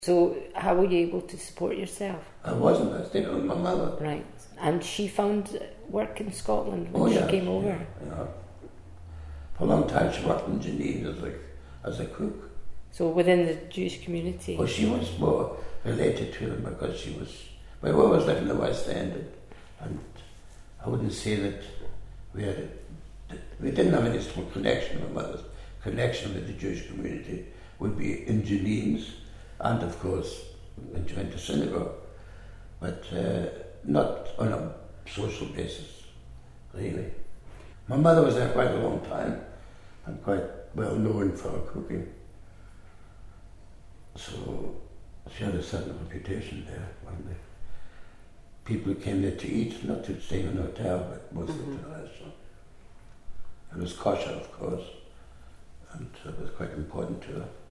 So how were you able to support yourself? I wasn't. I stayed with my mother. Right. And she found work in Scotland when she came over? Yeah. For a long time she worked in Geneva as a cook. So within the Jewish community? Well, she was more related to them because she was... We always lived in the West End, and I wouldn't say that we didn't have any strong connection. My mother's connection with the Jewish community would be in Geneva, and of course when she went to synagogue, but not on a social basis, really. My mother was there quite a long time and quite well known for her cooking, so she had a certain reputation there. When the people came there to eat, not to stay in a hotel, but mostly to the restaurant. It was kosher, of course, and it was quite important to her.